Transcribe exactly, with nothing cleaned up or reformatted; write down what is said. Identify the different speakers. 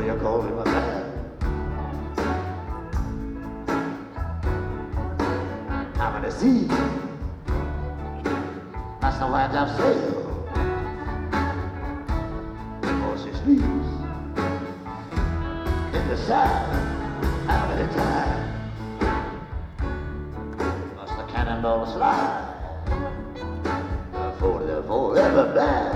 Speaker 1: you call him a man. I'm gonna see. That's the winds of sail. She sleeps in the sand. How many times must the cannonball slide before they're forever blind?